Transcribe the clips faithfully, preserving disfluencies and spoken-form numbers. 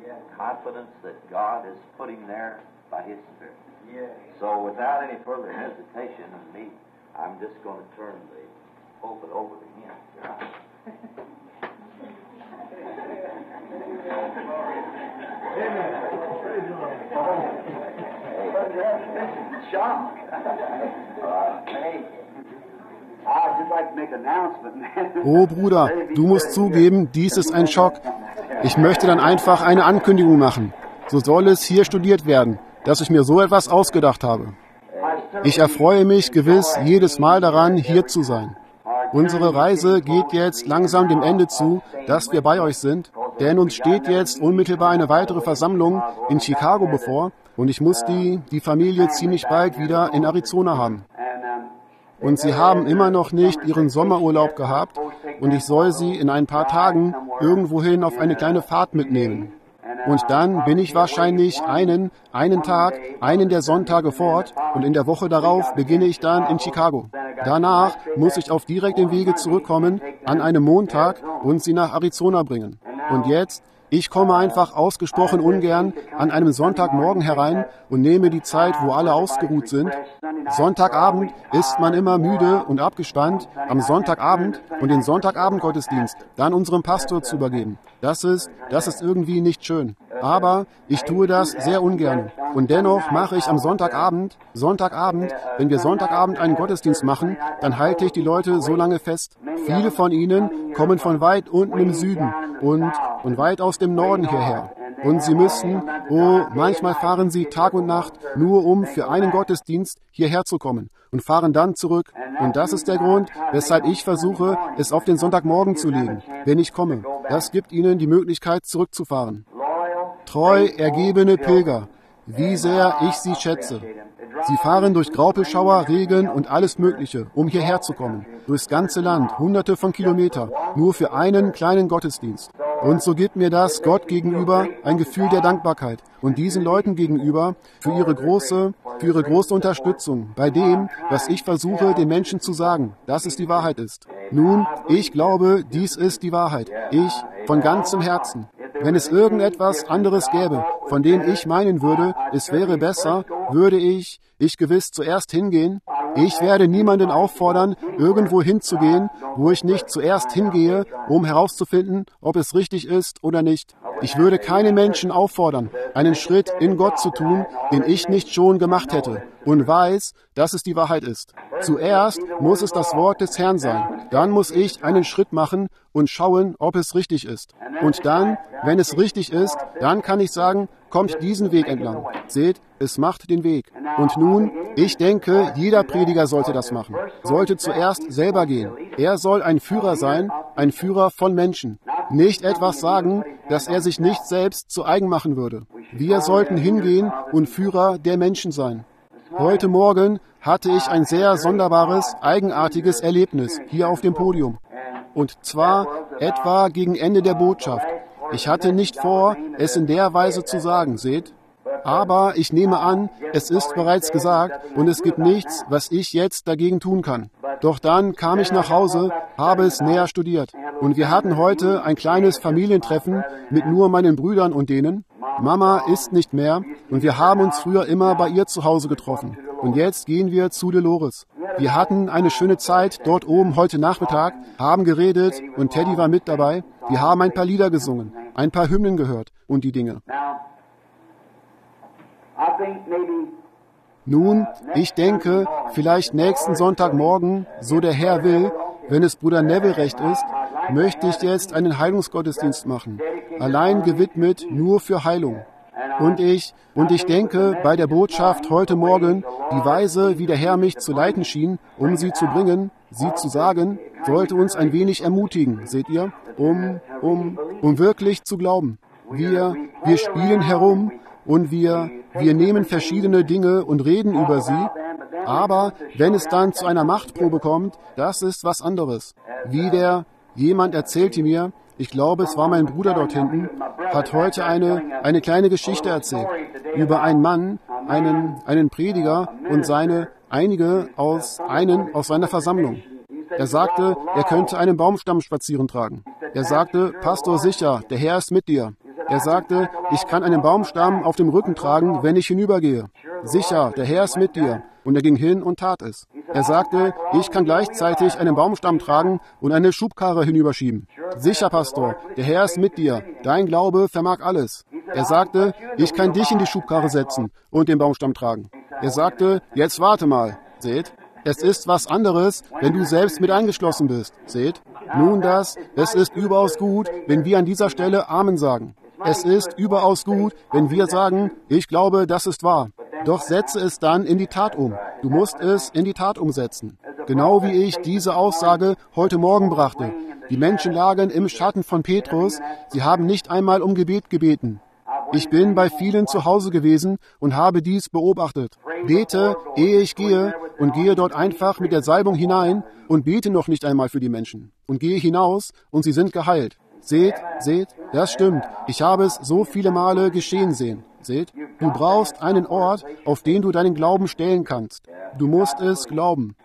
confidence that God has put him there by his Spirit. So without any further hesitation in me, I'm just going to turn the pulpit over to him. Shock. Hey. Oh Bruder, du musst zugeben, dies ist ein Schock. Ich möchte dann einfach eine Ankündigung machen. So soll es hier studiert werden, dass ich mir so etwas ausgedacht habe. Ich erfreue mich gewiss jedes Mal daran, hier zu sein. Unsere Reise geht jetzt langsam dem Ende zu, dass wir bei euch sind, denn uns steht jetzt unmittelbar eine weitere Versammlung in Chicago bevor und ich muss die, die Familie ziemlich bald wieder in Arizona haben. Und sie haben immer noch nicht ihren Sommerurlaub gehabt und ich soll sie in ein paar Tagen irgendwohin auf eine kleine Fahrt mitnehmen. Und dann bin ich wahrscheinlich einen, einen Tag, einen der Sonntage fort und in der Woche darauf beginne ich dann in Chicago. Danach muss ich auf direktem Wege zurückkommen an einem Montag und sie nach Arizona bringen. Und jetzt, ich komme einfach ausgesprochen ungern an einem Sonntagmorgen herein und nehme die Zeit, wo alle ausgeruht sind. Sonntagabend ist man immer müde und abgespannt, am Sonntagabend und den Sonntagabendgottesdienst dann unserem Pastor zu übergeben. Das ist, das ist irgendwie nicht schön. Aber ich tue das sehr ungern. Und dennoch mache ich am Sonntagabend, Sonntagabend, wenn wir Sonntagabend einen Gottesdienst machen, dann halte ich die Leute so lange fest. Viele von ihnen kommen von weit unten im Süden und, und weit aus dem Norden hierher. Und sie müssen, oh, manchmal fahren sie Tag und Nacht, nur um für einen Gottesdienst hierher zu kommen und fahren dann zurück. Und das ist der Grund, weshalb ich versuche, es auf den Sonntagmorgen zu legen, wenn ich komme. Das gibt ihnen die Möglichkeit, zurückzufahren. Treu ergebene Pilger, wie sehr ich sie schätze. Sie fahren durch Graupelschauer, Regen und alles Mögliche, um hierher zu kommen. Durchs ganze Land, hunderte von Kilometern, nur für einen kleinen Gottesdienst. Und so gibt mir das Gott gegenüber ein Gefühl der Dankbarkeit und diesen Leuten gegenüber für ihre große, für ihre große Unterstützung bei dem, was ich versuche, den Menschen zu sagen, dass es die Wahrheit ist. Nun, ich glaube, dies ist die Wahrheit. Ich, von ganzem Herzen. Wenn es irgendetwas anderes gäbe, von dem ich meinen würde, es wäre besser, würde ich, ich gewiss zuerst hingehen. Ich werde niemanden auffordern, irgendwo hinzugehen, wo ich nicht zuerst hingehe, um herauszufinden, ob es richtig ist oder nicht. Ich würde keine Menschen auffordern, einen Schritt in Gott zu tun, den ich nicht schon gemacht hätte und weiß, dass es die Wahrheit ist. Zuerst muss es das Wort des Herrn sein. Dann muss ich einen Schritt machen und schauen, ob es richtig ist. Und dann, wenn es richtig ist, dann kann ich sagen, kommt diesen Weg entlang. Seht, es macht den Weg. Und nun, ich denke, jeder Prediger sollte das machen. Sollte zuerst selber gehen. Er soll ein Führer sein, ein Führer von Menschen. Nicht etwas sagen, dass er sich nicht selbst zu eigen machen würde. Wir sollten hingehen und Führer der Menschen sein. Heute Morgen hatte ich ein sehr sonderbares, eigenartiges Erlebnis hier auf dem Podium. Und zwar etwa gegen Ende der Botschaft. Ich hatte nicht vor, es in der Weise zu sagen, seht. Aber ich nehme an, es ist bereits gesagt und es gibt nichts, was ich jetzt dagegen tun kann. Doch dann kam ich nach Hause, habe es näher studiert. Und wir hatten heute ein kleines Familientreffen mit nur meinen Brüdern und denen. Mama ist nicht mehr und wir haben uns früher immer bei ihr zu Hause getroffen. Und jetzt gehen wir zu Dolores. Wir hatten eine schöne Zeit dort oben heute Nachmittag, haben geredet und Teddy war mit dabei. Wir haben ein paar Lieder gesungen, ein paar Hymnen gehört und die Dinge. Nun, ich denke, vielleicht nächsten Sonntagmorgen, so der Herr will, wenn es Bruder Neville recht ist, möchte ich jetzt einen Heilungsgottesdienst machen, allein gewidmet nur für Heilung. Und ich, und ich denke, bei der Botschaft heute Morgen, die Weise, wie der Herr mich zu leiten schien, um sie zu bringen, sie zu sagen, sollte uns ein wenig ermutigen, seht ihr, um, um, um wirklich zu glauben. Wir, wir spielen herum und wir, wir nehmen verschiedene Dinge und reden über sie, aber wenn es dann zu einer Machtprobe kommt, das ist was anderes. Wie der, jemand erzählte mir, ich glaube, es war mein Bruder dort hinten, hat heute eine, eine kleine Geschichte erzählt über einen Mann, einen, einen Prediger und seine, einige aus, einen aus seiner Versammlung. Er sagte, er könnte einen Baumstamm spazieren tragen. Er sagte, Pastor, sicher, der Herr ist mit dir. Er sagte, ich kann einen Baumstamm auf dem Rücken tragen, wenn ich hinübergehe. Sicher, der Herr ist mit dir. Und er ging hin und tat es. Er sagte, ich kann gleichzeitig einen Baumstamm tragen und eine Schubkarre hinüberschieben. Sicher, Pastor, der Herr ist mit dir. Dein Glaube vermag alles. Er sagte, ich kann dich in die Schubkarre setzen und den Baumstamm tragen. Er sagte, jetzt warte mal. Seht, es ist was anderes, wenn du selbst mit eingeschlossen bist. Seht, nun das, es ist überaus gut, wenn wir an dieser Stelle Amen sagen. Es ist überaus gut, wenn wir sagen, ich glaube, das ist wahr. Doch setze es dann in die Tat um. Du musst es in die Tat umsetzen. Genau wie ich diese Aussage heute Morgen brachte. Die Menschen lagen im Schatten von Petrus. Sie haben nicht einmal um Gebet gebeten. Ich bin bei vielen zu Hause gewesen und habe dies beobachtet. Bete, ehe ich gehe, und gehe dort einfach mit der Salbung hinein und bete noch nicht einmal für die Menschen. Und gehe hinaus und sie sind geheilt. Seht, seht, das stimmt. Ich habe es so viele Male geschehen sehen. Seht, du brauchst einen Ort, auf den du deinen Glauben stellen kannst. Du musst es glauben.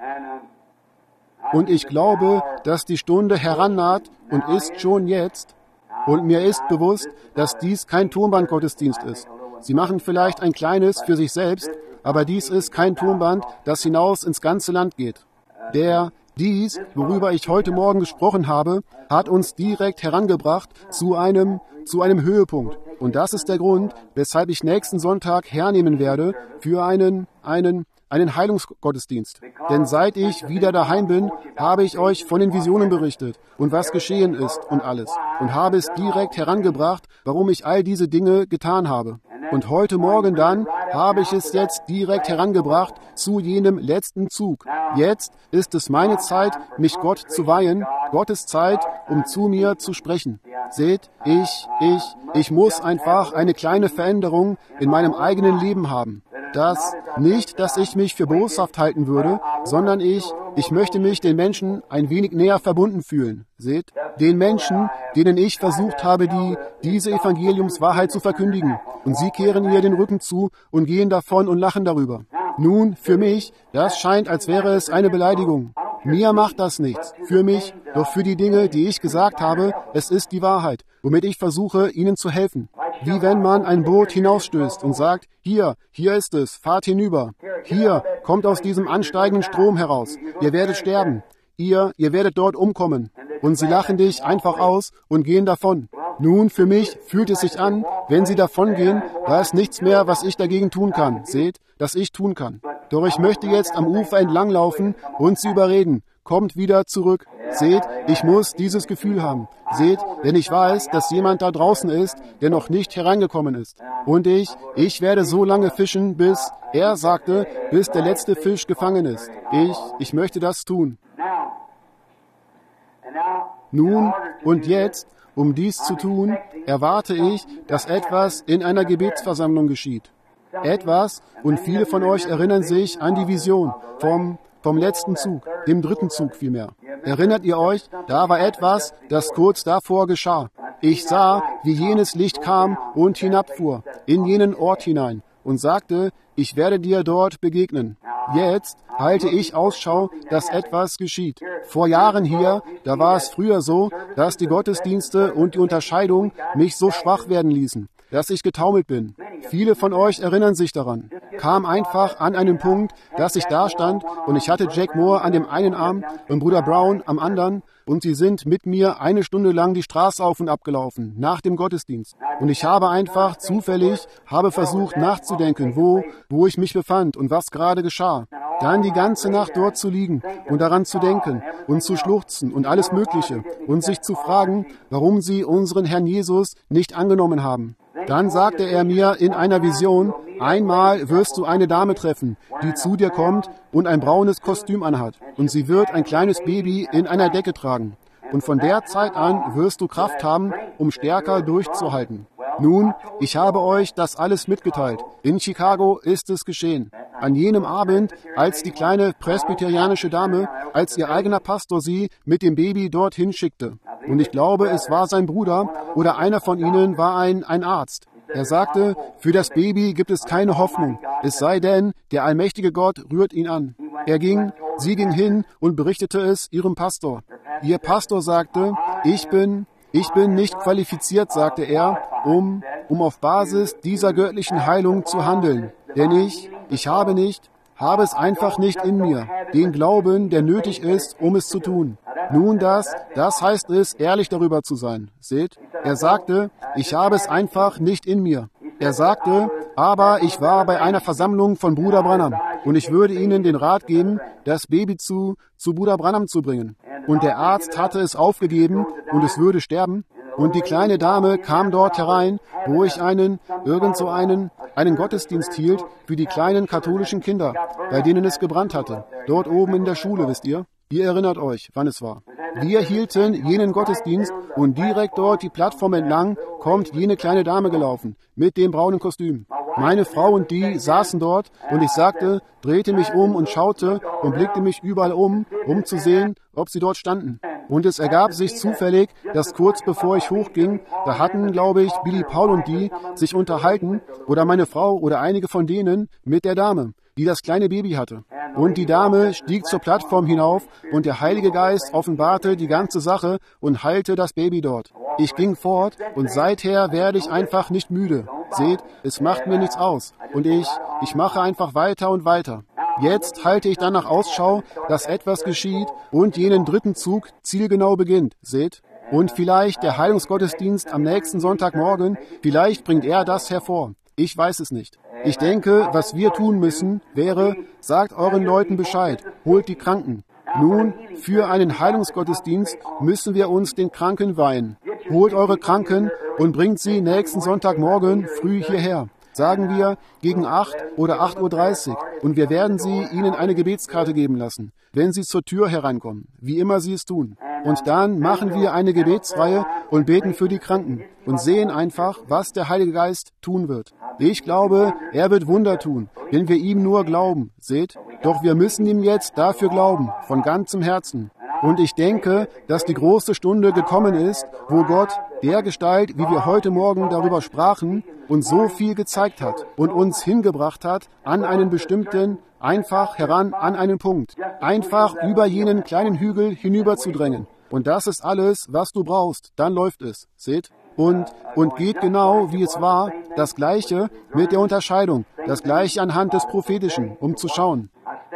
Und ich glaube, dass die Stunde herannaht und ist schon jetzt. Und mir ist bewusst, dass dies kein Tonbandgottesdienst ist. Sie machen vielleicht ein kleines für sich selbst, aber dies ist kein Tonband, das hinaus ins ganze Land geht. Der, dies, worüber ich heute Morgen gesprochen habe, hat uns direkt herangebracht zu einem, zu einem Höhepunkt. Und das ist der Grund, weshalb ich nächsten Sonntag hernehmen werde für einen, einen, einen Heilungsgottesdienst. Denn seit ich wieder daheim bin, habe ich euch von den Visionen berichtet und was geschehen ist und alles. Und habe es direkt herangebracht, warum ich all diese Dinge getan habe. Und heute Morgen dann habe ich es jetzt direkt herangebracht zu jenem letzten Zug. Jetzt ist es meine Zeit, mich Gott zu weihen, Gottes Zeit, um zu mir zu sprechen. Seht, ich, ich, ich muss einfach eine kleine Veränderung in meinem eigenen Leben haben. Das nicht, dass ich mich für boshaft halten würde, sondern ich, ich möchte mich den Menschen ein wenig näher verbunden fühlen. Seht, den Menschen, denen ich versucht habe, die, diese Evangeliumswahrheit zu verkündigen. Und sie kehren ihr den Rücken zu und gehen davon und lachen darüber. Nun, für mich, das scheint, als wäre es eine Beleidigung. Mir macht das nichts. Für mich, doch für die Dinge, die ich gesagt habe, es ist die Wahrheit, womit ich versuche, ihnen zu helfen. Wie wenn man ein Boot hinausstößt und sagt, hier, hier ist es, fahrt hinüber. Hier, kommt aus diesem ansteigenden Strom heraus. Ihr werdet sterben. Ihr, ihr werdet dort umkommen. Und sie lachen dich einfach aus und gehen davon. Nun, für mich fühlt es sich an, wenn sie davongehen, da ist nichts mehr, was ich dagegen tun kann. Seht, dass ich tun kann. Doch ich möchte jetzt am Ufer entlanglaufen und sie überreden. Kommt wieder zurück. Seht, ich muss dieses Gefühl haben. Seht, denn ich weiß, dass jemand da draußen ist, der noch nicht hereingekommen ist. Und ich, ich werde so lange fischen, bis, er sagte, bis der letzte Fisch gefangen ist. Ich, ich möchte das tun. Nun und jetzt, um dies zu tun, erwarte ich, dass etwas in einer Gebetsversammlung geschieht. Etwas, und viele von euch erinnern sich an die Vision vom, vom letzten Zug, dem dritten Zug vielmehr. Erinnert ihr euch, da war etwas, das kurz davor geschah. Ich sah, wie jenes Licht kam und hinabfuhr, in jenen Ort hinein, und sagte, ich werde dir dort begegnen. Jetzt halte ich Ausschau, dass etwas geschieht. Vor Jahren hier, da war es früher so, dass die Gottesdienste und die Unterscheidung mich so schwach werden ließen, dass ich getaumelt bin. Viele von euch erinnern sich daran. Kam einfach an einen Punkt, dass ich da stand und ich hatte Jack Moore an dem einen Arm und Bruder Brown am anderen und sie sind mit mir eine Stunde lang die Straße auf und ab gelaufen, nach dem Gottesdienst. Und ich habe einfach zufällig, habe versucht nachzudenken, wo, wo ich mich befand und was gerade geschah. Dann die ganze Nacht dort zu liegen und daran zu denken und zu schluchzen und alles Mögliche und sich zu fragen, warum sie unseren Herrn Jesus nicht angenommen haben. Dann sagte er mir in einer Vision, einmal wirst du eine Dame treffen, die zu dir kommt und ein braunes Kostüm anhat. Und sie wird ein kleines Baby in einer Decke tragen. Und von der Zeit an wirst du Kraft haben, um stärker durchzuhalten. Nun, ich habe euch das alles mitgeteilt. In Chicago ist es geschehen. An jenem Abend, als die kleine presbyterianische Dame, als ihr eigener Pastor sie mit dem Baby dorthin schickte. Und ich glaube, es war sein Bruder oder einer von ihnen war ein, ein Arzt. Er sagte, für das Baby gibt es keine Hoffnung, es sei denn, der allmächtige Gott rührt ihn an. Er ging, sie ging hin und berichtete es ihrem Pastor. Ihr Pastor sagte, ich bin, Ich bin nicht qualifiziert, sagte er, um, um auf Basis dieser göttlichen Heilung zu handeln. Denn ich, ich habe nicht, habe es einfach nicht in mir, den Glauben, der nötig ist, um es zu tun. Nun das, das heißt es, ehrlich darüber zu sein. Seht, er sagte, ich habe es einfach nicht in mir. Er sagte, aber ich war bei einer Versammlung von Bruder Branham und ich würde Ihnen den Rat geben, das Baby zu, zu Bruder Branham zu bringen. Und der Arzt hatte es aufgegeben und es würde sterben. Und die kleine Dame kam dort herein, wo ich einen, irgend so einen, einen Gottesdienst hielt für die kleinen katholischen Kinder, bei denen es gebrannt hatte. Dort oben in der Schule, wisst ihr? Ihr erinnert euch, wann es war. Wir hielten jenen Gottesdienst und direkt dort die Plattform entlang kommt jene kleine Dame gelaufen, mit dem braunen Kostüm. Meine Frau und die saßen dort und ich sagte, drehte mich um und schaute und blickte mich überall um, um zu sehen, ob sie dort standen. Und es ergab sich zufällig, dass kurz bevor ich hochging, da hatten, glaube ich, Billy Paul und die sich unterhalten, oder meine Frau oder einige von denen, mit der Dame, die das kleine Baby hatte. Und die Dame stieg zur Plattform hinauf und der Heilige Geist offenbarte die ganze Sache und heilte das Baby dort. Ich ging fort und seither werde ich einfach nicht müde. Seht, es macht mir nichts aus. Und ich, ich mache einfach weiter und weiter. Jetzt halte ich danach Ausschau, dass etwas geschieht und jenen dritten Zug zielgenau beginnt. Seht? Und vielleicht der Heilungsgottesdienst am nächsten Sonntagmorgen, vielleicht bringt er das hervor. Ich weiß es nicht. Ich denke, was wir tun müssen, wäre, sagt euren Leuten Bescheid, holt die Kranken. Nun, für einen Heilungsgottesdienst müssen wir uns den Kranken weihen. Holt eure Kranken und bringt sie nächsten Sonntagmorgen früh hierher. Sagen wir gegen acht oder acht Uhr dreißig und wir werden sie ihnen eine Gebetskarte geben lassen, wenn sie zur Tür hereinkommen, wie immer sie es tun. Und dann machen wir eine Gebetsreihe und beten für die Kranken und sehen einfach, was der Heilige Geist tun wird. Ich glaube, er wird Wunder tun, wenn wir ihm nur glauben. Seht? Doch wir müssen ihm jetzt dafür glauben, von ganzem Herzen. Und ich denke, dass die große Stunde gekommen ist, wo Gott, dergestalt, wie wir heute Morgen darüber sprachen, uns so viel gezeigt hat und uns hingebracht hat an einen bestimmten, einfach heran an einen Punkt, einfach über jenen kleinen Hügel hinüberzudrängen. Und das ist alles, was du brauchst. Dann läuft es. Seht? Und, und geht genau, wie es war, das Gleiche mit der Unterscheidung, das Gleiche anhand des Prophetischen, um zu schauen.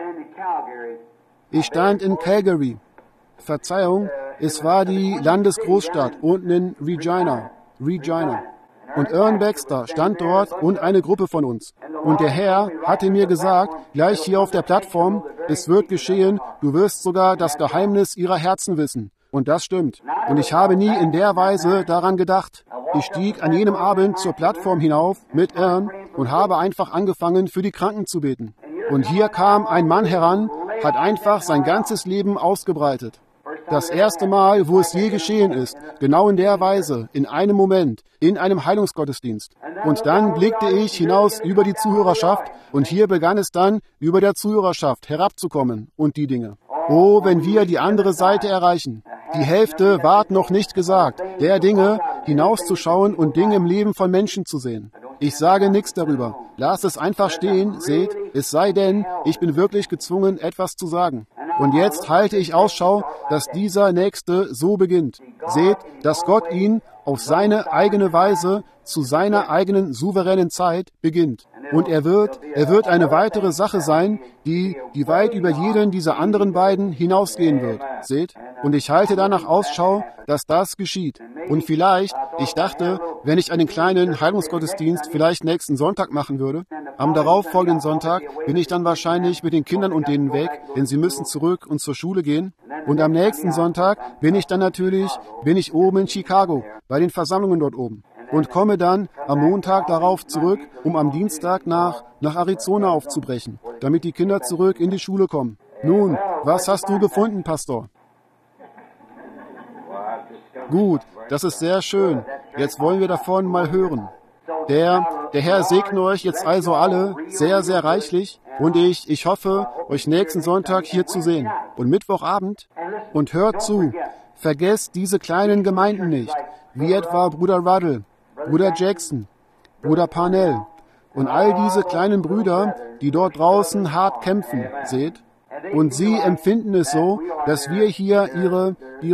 Ich stand in Calgary. Verzeihung, es war die Landesgroßstadt unten in Regina. Regina. Und Ern Baxter stand dort und eine Gruppe von uns. Und der Herr hatte mir gesagt, gleich hier auf der Plattform, es wird geschehen, du wirst sogar das Geheimnis ihrer Herzen wissen. Und das stimmt. Und ich habe nie in der Weise daran gedacht. Ich stieg an jenem Abend zur Plattform hinauf mit Ern und habe einfach angefangen, für die Kranken zu beten. Und hier kam ein Mann heran, hat einfach sein ganzes Leben ausgebreitet. Das erste Mal, wo es je geschehen ist, genau in der Weise, in einem Moment, in einem Heilungsgottesdienst. Und dann blickte ich hinaus über die Zuhörerschaft und hier begann es dann, über der Zuhörerschaft herabzukommen und die Dinge. Oh, wenn wir die andere Seite erreichen. Die Hälfte ward noch nicht gesagt, der Dinge, hinauszuschauen und Dinge im Leben von Menschen zu sehen. Ich sage nichts darüber. Lass es einfach stehen, seht, es sei denn, ich bin wirklich gezwungen, etwas zu sagen. Und jetzt halte ich Ausschau, dass dieser Nächste so beginnt. Seht, dass Gott ihn auf seine eigene Weise, zu seiner eigenen souveränen Zeit beginnt. Und er wird, er wird eine weitere Sache sein, die, die weit über jeden dieser anderen beiden hinausgehen wird. Seht? Und ich halte danach Ausschau, dass das geschieht. Und vielleicht, ich dachte, wenn ich einen kleinen Heilungsgottesdienst vielleicht nächsten Sonntag machen würde, am darauffolgenden Sonntag bin ich dann wahrscheinlich mit den Kindern und denen weg, denn sie müssen zurück und zur Schule gehen. Und am nächsten Sonntag bin ich dann natürlich, bin ich oben in Chicago, bei den Versammlungen dort oben. Und komme dann am Montag darauf zurück, um am Dienstag nach, nach Arizona aufzubrechen, damit die Kinder zurück in die Schule kommen. Nun, was hast du gefunden, Pastor? Gut, das ist sehr schön. Jetzt wollen wir davon mal hören. Der, der Herr segne euch jetzt also alle sehr, sehr reichlich und ich, ich hoffe, euch nächsten Sonntag hier zu sehen. Und Mittwochabend. Und hört zu, vergesst diese kleinen Gemeinden nicht, wie etwa Bruder Ruddle, Bruder Jackson, Bruder Parnell und all diese kleinen Brüder, die dort draußen hart kämpfen, seht. Und sie empfinden es so, dass wir hier ihre, ihre,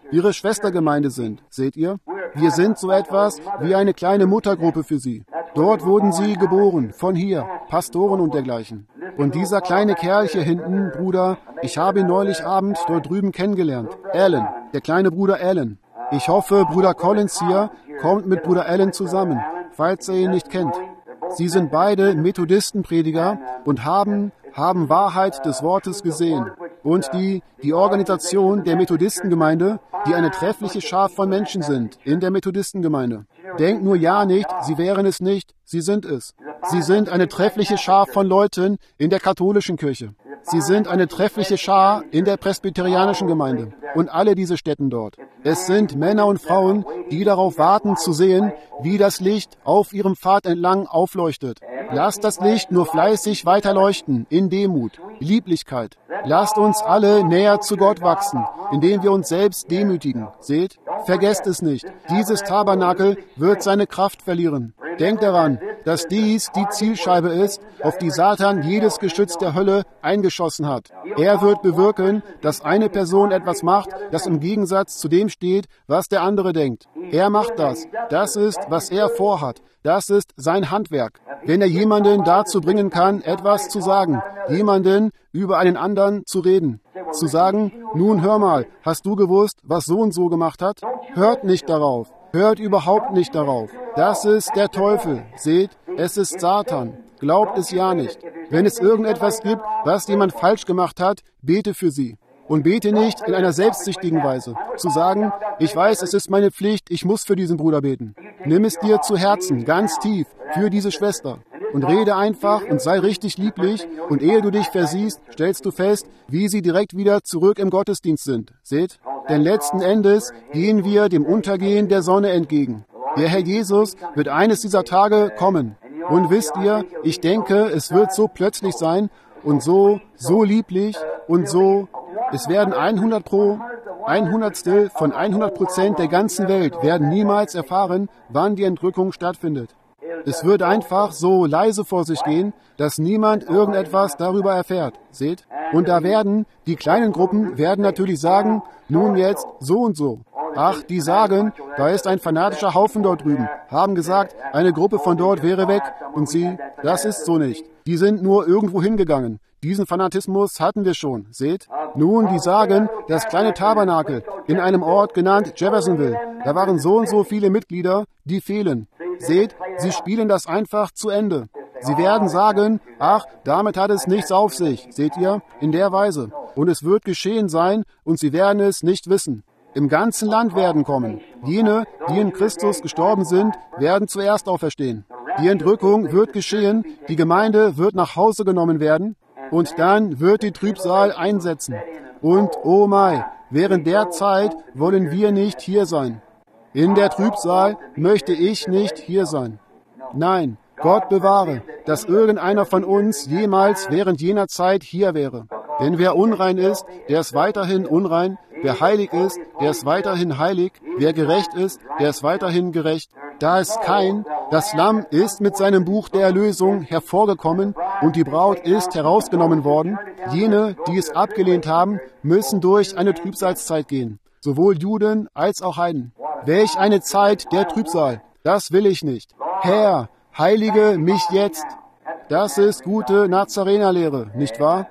ihre Schwestergemeinde sind. Seht ihr? Wir sind so etwas wie eine kleine Muttergruppe für sie. Dort wurden sie geboren, von hier, Pastoren und dergleichen. Und dieser kleine Kerl hier hinten, Bruder, ich habe ihn neulich Abend dort drüben kennengelernt. Alan, der kleine Bruder Alan. Ich hoffe, Bruder Collins hier kommt mit Bruder Alan zusammen, falls er ihn nicht kennt. Sie sind beide Methodistenprediger und haben, haben Wahrheit des Wortes gesehen. Und die, die Organisation der Methodistengemeinde, die eine treffliche Schar von Menschen sind in der Methodistengemeinde. Denkt nur ja nicht, sie wären es nicht, sie sind es. Sie sind eine treffliche Schar von Leuten in der katholischen Kirche. Sie sind eine treffliche Schar in der presbyterianischen Gemeinde und alle diese Städten dort. Es sind Männer und Frauen, die darauf warten zu sehen, wie das Licht auf ihrem Pfad entlang aufleuchtet. Lasst das Licht nur fleißig weiter leuchten, in Demut, Lieblichkeit. Lasst uns alle näher zu Gott wachsen, indem wir uns selbst demütigen. Seht, vergesst es nicht, dieses Tabernakel wird seine Kraft verlieren. Denkt daran, dass dies die Zielscheibe ist, auf die Satan jedes Geschütz der Hölle eingeschossen hat. Er wird bewirken, dass eine Person etwas macht, das im Gegensatz zu dem steht, was der andere denkt. Er macht das. Das ist, was er vorhat. Das ist sein Handwerk. Wenn er jemanden dazu bringen kann, etwas zu sagen, jemanden über einen anderen zu reden, zu sagen, nun hör mal, hast du gewusst, was so und so gemacht hat? Hört nicht darauf. Hört überhaupt nicht darauf. Das ist der Teufel. Seht, es ist Satan. Glaubt es ja nicht. Wenn es irgendetwas gibt, was jemand falsch gemacht hat, bete für sie. Und bete nicht in einer selbstsüchtigen Weise. Zu sagen, ich weiß, es ist meine Pflicht, ich muss für diesen Bruder beten. Nimm es dir zu Herzen, ganz tief, für diese Schwester. Und rede einfach und sei richtig lieblich. Und ehe du dich versiehst, stellst du fest, wie sie direkt wieder zurück im Gottesdienst sind. Seht? Denn letzten Endes gehen wir dem Untergehen der Sonne entgegen. Der Herr Jesus wird eines dieser Tage kommen. Und wisst ihr, ich denke, es wird so plötzlich sein und so, so lieblich und so, es werden hundert pro, ein Hundertstel von hundert Prozent der ganzen Welt werden niemals erfahren, wann die Entrückung stattfindet. Es wird einfach so leise vor sich gehen, dass niemand irgendetwas darüber erfährt. Seht? Und da werden, die kleinen Gruppen werden natürlich sagen, nun jetzt so und so. Ach, die sagen, da ist ein fanatischer Haufen dort drüben, haben gesagt, eine Gruppe von dort wäre weg. Und sie, das ist so nicht. Die sind nur irgendwo hingegangen. Diesen Fanatismus hatten wir schon, seht? Nun, die sagen, das kleine Tabernakel in einem Ort genannt Jeffersonville, da waren so und so viele Mitglieder, die fehlen. Seht, sie spielen das einfach zu Ende. Sie werden sagen, ach, damit hat es nichts auf sich, seht ihr, in der Weise. Und es wird geschehen sein, und sie werden es nicht wissen. Im ganzen Land werden kommen. Jene, die in Christus gestorben sind, werden zuerst auferstehen. Die Entrückung wird geschehen, die Gemeinde wird nach Hause genommen werden, und dann wird die Trübsal einsetzen. Und, oh mein, während der Zeit wollen wir nicht hier sein. In der Trübsal möchte ich nicht hier sein. Nein, Gott bewahre, dass irgendeiner von uns jemals während jener Zeit hier wäre. Denn wer unrein ist, der ist weiterhin unrein. Wer heilig ist, der ist weiterhin heilig. Wer gerecht ist, der ist weiterhin gerecht. Da ist kein, das Lamm ist mit seinem Buch der Erlösung hervorgekommen und die Braut ist herausgenommen worden. Jene, die es abgelehnt haben, müssen durch eine Trübsalzeit gehen. Sowohl Juden als auch Heiden. Welch eine Zeit der Trübsal. Das will ich nicht. Herr, heilige mich jetzt. Das ist gute Nazarenerlehre, nicht wahr?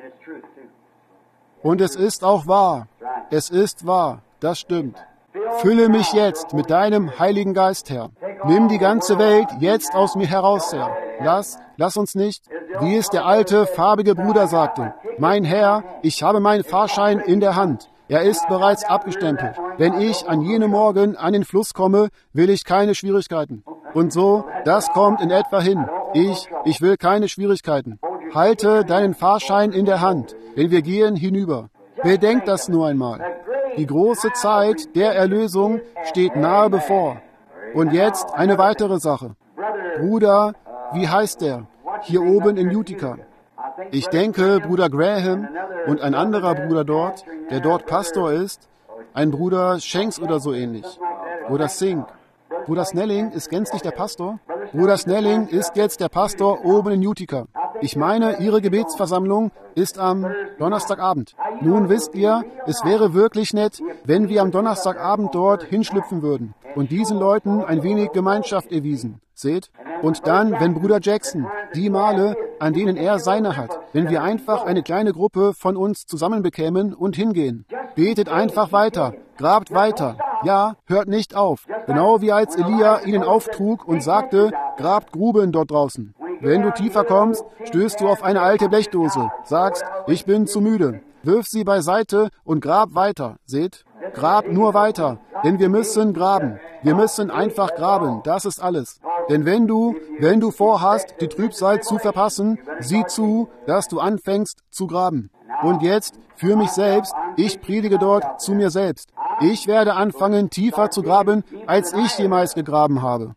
Und es ist auch wahr. Es ist wahr. Das stimmt. Fülle mich jetzt mit deinem Heiligen Geist, Herr. Nimm die ganze Welt jetzt aus mir heraus, Herr. Lass, lass uns nicht, wie es der alte, farbige Bruder sagte. Mein Herr, ich habe meinen Fahrschein in der Hand. Er ist bereits abgestempelt. Wenn ich an jenem Morgen an den Fluss komme, will ich keine Schwierigkeiten. Und so, das kommt in etwa hin. Ich, ich will keine Schwierigkeiten. Halte deinen Fahrschein in der Hand, denn wir gehen hinüber. Bedenkt das nur einmal. Die große Zeit der Erlösung steht nahe bevor. Und jetzt eine weitere Sache. Bruder, wie heißt der? Hier oben in Utica. Ich denke, Bruder Graham und ein anderer Bruder dort, der dort Pastor ist, ein Bruder Shanks oder so ähnlich. Bruder Singh. Bruder Snelling ist gänzlich der Pastor. Bruder Snelling ist jetzt der Pastor oben in Utica. Ich meine, Ihre Gebetsversammlung ist am Donnerstagabend. Nun wisst ihr, es wäre wirklich nett, wenn wir am Donnerstagabend dort hinschlüpfen würden und diesen Leuten ein wenig Gemeinschaft erwiesen. Seht? Und dann, wenn Bruder Jackson, die Male, an denen er seine hat, wenn wir einfach eine kleine Gruppe von uns zusammenbekämen und hingehen. Betet einfach weiter, grabt weiter. Ja, hört nicht auf. Genau wie als Elia ihnen auftrug und sagte, grabt Gruben dort draußen. Wenn du tiefer kommst, stößt du auf eine alte Blechdose, sagst, ich bin zu müde. Wirf sie beiseite und grab weiter. Seht? Grab nur weiter, denn wir müssen graben. Wir müssen einfach graben, das ist alles. Denn wenn du, wenn du vorhast, die Trübsal zu verpassen, sieh zu, dass du anfängst zu graben. Und jetzt, für mich selbst, ich predige dort zu mir selbst. Ich werde anfangen, tiefer zu graben, als ich jemals gegraben habe.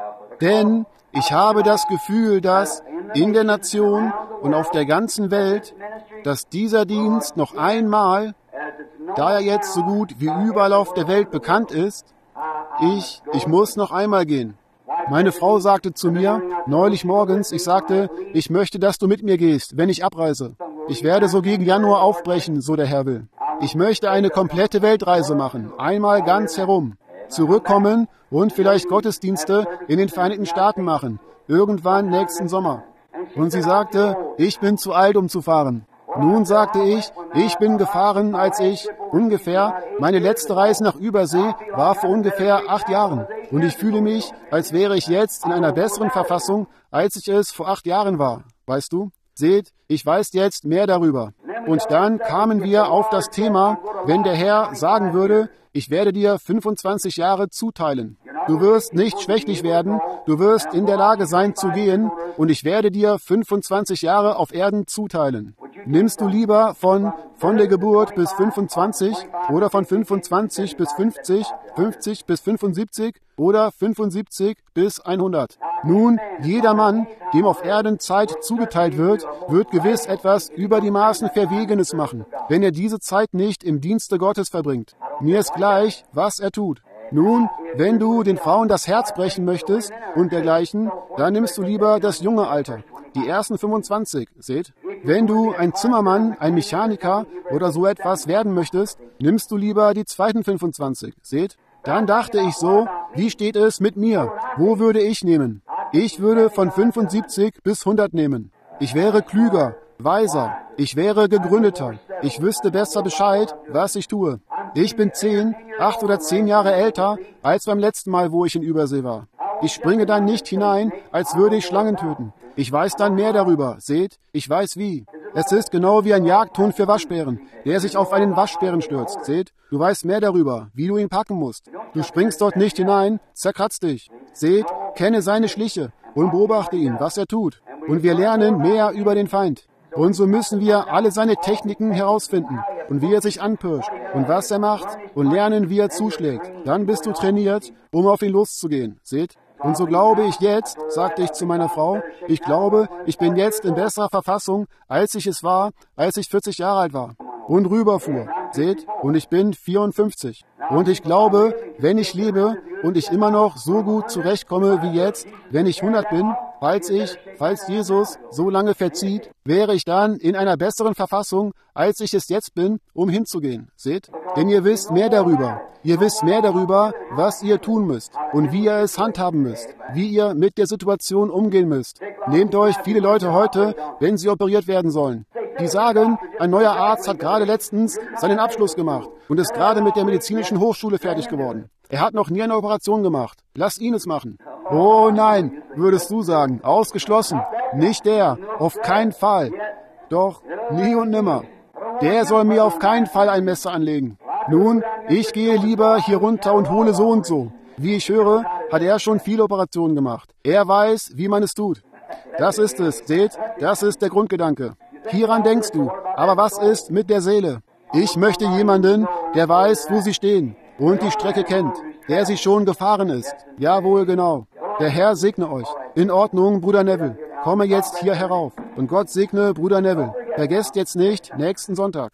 Denn ich habe das Gefühl, dass in der Nation und auf der ganzen Welt, dass dieser Dienst noch einmal, da er jetzt so gut wie überall auf der Welt bekannt ist, ich, ich muss noch einmal gehen. Meine Frau sagte zu mir, neulich morgens, ich sagte, ich möchte, dass du mit mir gehst, wenn ich abreise. Ich werde so gegen Januar aufbrechen, so der Herr will. Ich möchte eine komplette Weltreise machen, einmal ganz herum. Zurückkommen und vielleicht Gottesdienste in den Vereinigten Staaten machen, irgendwann nächsten Sommer. Und sie sagte, ich bin zu alt, um zu fahren. Nun sagte ich, ich bin gefahren, als ich ungefähr, meine letzte Reise nach Übersee war vor ungefähr acht Jahren. Und ich fühle mich, als wäre ich jetzt in einer besseren Verfassung, als ich es vor acht Jahren war. Weißt du? Seht, ich weiß jetzt mehr darüber. Und dann kamen wir auf das Thema, wenn der Herr sagen würde, ich werde dir fünfundzwanzig Jahre zuteilen. Du wirst nicht schwächlich werden, du wirst in der Lage sein zu gehen und ich werde dir fünfundzwanzig Jahre auf Erden zuteilen. Nimmst du lieber von, von der Geburt bis fünfundzwanzig oder von fünfundzwanzig bis fünfzig, fünfzig bis fünfundsiebzig oder fünfundsiebzig bis hundert? Nun, jeder Mann, dem auf Erden Zeit zugeteilt wird, wird gewiss etwas über die Maßen Verwegenes machen, wenn er diese Zeit nicht im Dienste Gottes verbringt. Mir ist gleich, was er tut. Nun, wenn du den Frauen das Herz brechen möchtest und dergleichen, dann nimmst du lieber das junge Alter, die ersten fünfundzwanzig, seht? Wenn du ein Zimmermann, ein Mechaniker oder so etwas werden möchtest, nimmst du lieber die zweiten fünfundzwanzig, seht? Dann dachte ich so, wie steht es mit mir? Wo würde ich nehmen? Ich würde von fünfundsiebzig bis hundert nehmen. Ich wäre klüger, weiser, ich wäre gegründeter, ich wüsste besser Bescheid, was ich tue. Ich bin zehn, acht oder zehn Jahre älter als beim letzten Mal, wo ich in Übersee war. Ich springe dann nicht hinein, als würde ich Schlangen töten. Ich weiß dann mehr darüber. Seht, ich weiß wie. Es ist genau wie ein Jagdhund für Waschbären, der sich auf einen Waschbären stürzt. Seht, du weißt mehr darüber, wie du ihn packen musst. Du springst dort nicht hinein, zerkratzt dich. Seht, kenne seine Schliche und beobachte ihn, was er tut. Und wir lernen mehr über den Feind. Und so müssen wir alle seine Techniken herausfinden und wie er sich anpirscht und was er macht und lernen, wie er zuschlägt. Dann bist du trainiert, um auf ihn loszugehen. Seht? Und so glaube ich jetzt, sagte ich zu meiner Frau, ich glaube, ich bin jetzt in besserer Verfassung, als ich es war, als ich vierzig Jahre alt war und rüberfuhr. Seht? Und ich bin vierundfünfzig. Und ich glaube, wenn ich lebe und ich immer noch so gut zurechtkomme wie jetzt, wenn ich hundert bin, falls ich, falls Jesus so lange verzieht, wäre ich dann in einer besseren Verfassung, als ich es jetzt bin, um hinzugehen. Seht? Denn ihr wisst mehr darüber. Ihr wisst mehr darüber, was ihr tun müsst und wie ihr es handhaben müsst, wie ihr mit der Situation umgehen müsst. Nehmt euch viele Leute heute, wenn sie operiert werden sollen. Die sagen, ein neuer Arzt hat gerade letztens seinen Abschluss gemacht und ist gerade mit der medizinischen Hochschule fertig geworden. Er hat noch nie eine Operation gemacht. Lass ihn es machen. Oh nein, würdest du sagen. Ausgeschlossen. Nicht der. Auf keinen Fall. Doch, nie und nimmer. Der soll mir auf keinen Fall ein Messer anlegen. Nun, ich gehe lieber hier runter und hole so und so. Wie ich höre, hat er schon viele Operationen gemacht. Er weiß, wie man es tut. Das ist es, seht, das ist der Grundgedanke. Hieran denkst du. Aber was ist mit der Seele? Ich möchte jemanden, der weiß, wo sie stehen und die Strecke kennt, der sie schon gefahren ist. Jawohl, genau. Der Herr segne euch. In Ordnung, Bruder Neville. Komme jetzt hier herauf. Und Gott segne Bruder Neville. Vergesst jetzt nicht, nächsten Sonntag.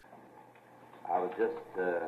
I was just uh,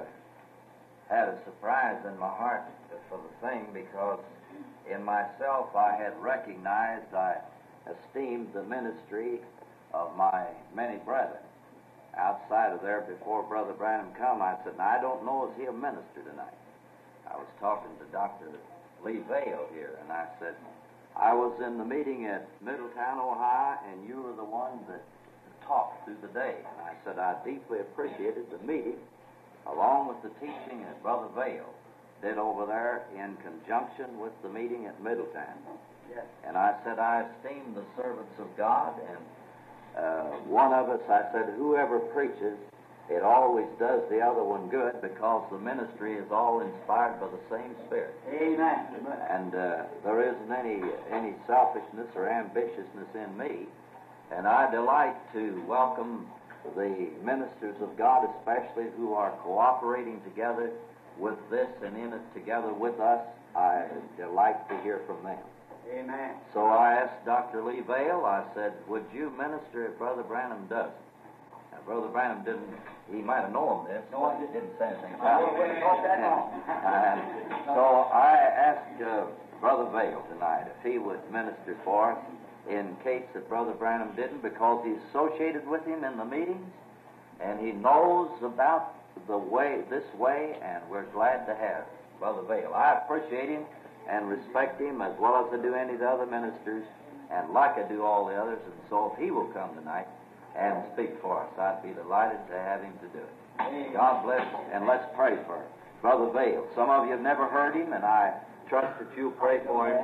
had a surprise in my heart for the thing because in myself I had recognized, I esteemed the ministry of my many brethren outside of there before Brother Branham come. I said, now, I don't know is he a minister tonight. I was talking to Doctor Lee Vale here, and I said, I was in the meeting at Middletown, Ohio, and you were the one that talked through the day. And I said, I deeply appreciated the meeting, along with the teaching that Brother Vale did over there in conjunction with the meeting at Middletown. Yes. And I said, I esteem the servants of God, and uh, one of us, I said, whoever preaches, it always does the other one good because the ministry is all inspired by the same Spirit. Amen. And uh, there isn't any any selfishness or ambitiousness in me. And I delight to welcome the ministers of God, especially who are cooperating together with this and in it together with us. I delight to hear from them. Amen. So I asked Doctor Lee Vale, I said, would you minister if Brother Branham doesn't? Now, Brother Branham didn't, he might have known this, no, he didn't say anything about it. And so I asked uh, Brother Vale tonight if he would minister for us in case that Brother Branham didn't, because he's associated with him in the meetings, and he knows about the way, this way, and we're glad to have Brother Vale. I appreciate him and respect him as well as I do any of the other ministers, and like I do all the others, and so if he will come tonight and speak for us, I'd be delighted to have him to do it. God bless, and let's pray for Brother Vale. Some of you have never heard him, and I trust that you'll pray for him.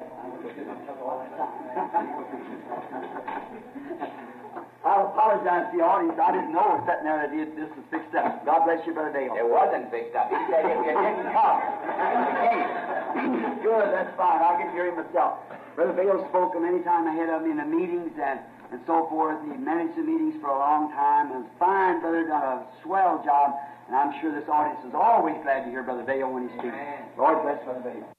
I apologize to the audience. I didn't know it was sitting there that this was fixed up. God bless you, Brother Dale. It wasn't fixed up. He said if you didn't come, you came. Good, that's fine. I can hear him myself. Brother Vale spoke many times ahead of me in the meetings and, and so forth. He managed the meetings for a long time. It was fine, brother, done a swell job. And I'm sure this audience is always glad to hear Brother Vale when he speaks. Amen. Lord bless Brother Vale.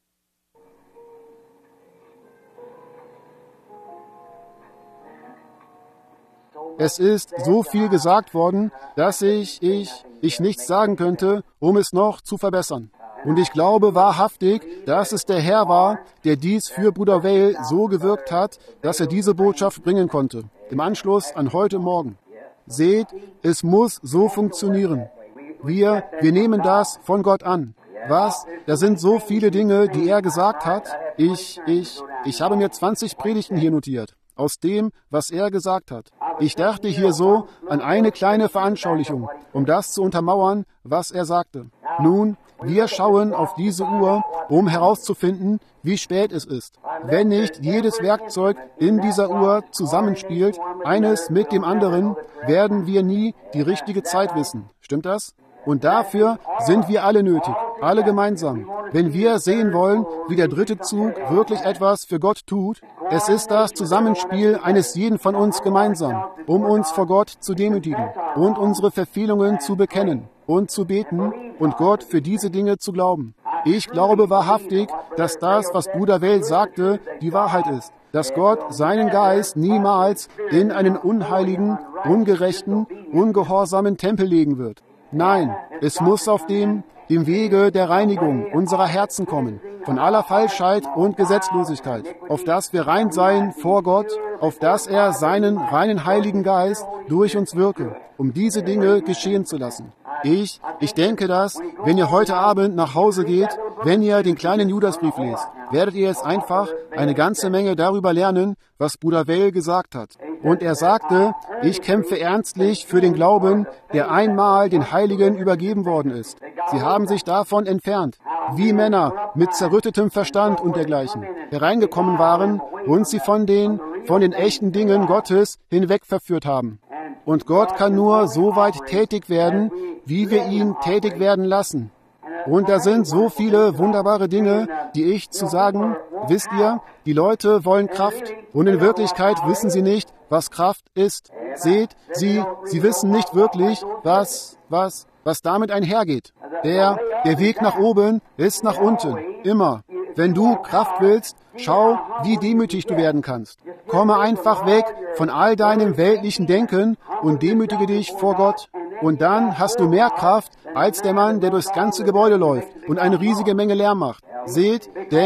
Es ist so viel gesagt worden, dass ich, ich, ich nichts sagen könnte, um es noch zu verbessern. Und ich glaube wahrhaftig, dass es der Herr war, der dies für Bruder Vale so gewirkt hat, dass er diese Botschaft bringen konnte, im Anschluss an heute Morgen. Seht, es muss so funktionieren. Wir, wir nehmen das von Gott an. Was? Da sind so viele Dinge, die er gesagt hat. Ich, ich, ich habe mir zwanzig Predigten hier notiert, aus dem, was er gesagt hat. Ich dachte hier so an eine kleine Veranschaulichung, um das zu untermauern, was er sagte. Nun, wir schauen auf diese Uhr, um herauszufinden, wie spät es ist. Wenn nicht jedes Werkzeug in dieser Uhr zusammenspielt, eines mit dem anderen, werden wir nie die richtige Zeit wissen. Stimmt das? Und dafür sind wir alle nötig, alle gemeinsam. Wenn wir sehen wollen, wie der dritte Zug wirklich etwas für Gott tut, es ist das Zusammenspiel eines jeden von uns gemeinsam, um uns vor Gott zu demütigen und unsere Verfehlungen zu bekennen und zu beten und Gott für diese Dinge zu glauben. Ich glaube wahrhaftig, dass das, was Bruder Vale sagte, die Wahrheit ist. Dass Gott seinen Geist niemals in einen unheiligen, ungerechten, ungehorsamen Tempel legen wird. Nein, es muss auf dem, dem Wege der Reinigung unserer Herzen kommen, von aller Falschheit und Gesetzlosigkeit, auf dass wir rein seien vor Gott, auf dass er seinen reinen Heiligen Geist durch uns wirke, um diese Dinge geschehen zu lassen. Ich, ich denke, dass, wenn ihr heute Abend nach Hause geht, wenn ihr den kleinen Judasbrief lest, werdet ihr es einfach eine ganze Menge darüber lernen, was Bruder Vale gesagt hat. Und er sagte, ich kämpfe ernstlich für den Glauben, der einmal den Heiligen übergeben worden ist. Sie haben sich davon entfernt, wie Männer mit zerrüttetem Verstand und dergleichen hereingekommen waren und sie von den, von den echten Dingen Gottes hinweg verführt haben. Und Gott kann nur so weit tätig werden, wie wir ihn tätig werden lassen. Und da sind so viele wunderbare Dinge, die ich zu sagen, wisst ihr, die Leute wollen Kraft und in Wirklichkeit wissen sie nicht, was Kraft ist. Seht, sie, sie wissen nicht wirklich, was, was, was damit einhergeht. Der, der Weg nach oben ist nach unten, immer. Wenn du Kraft willst, schau, wie demütig du werden kannst. Komme einfach weg von all deinem weltlichen Denken und demütige dich vor Gott. Und dann hast du mehr Kraft als der Mann, der durchs ganze Gebäude läuft und eine riesige Menge Lärm macht. Seht, denn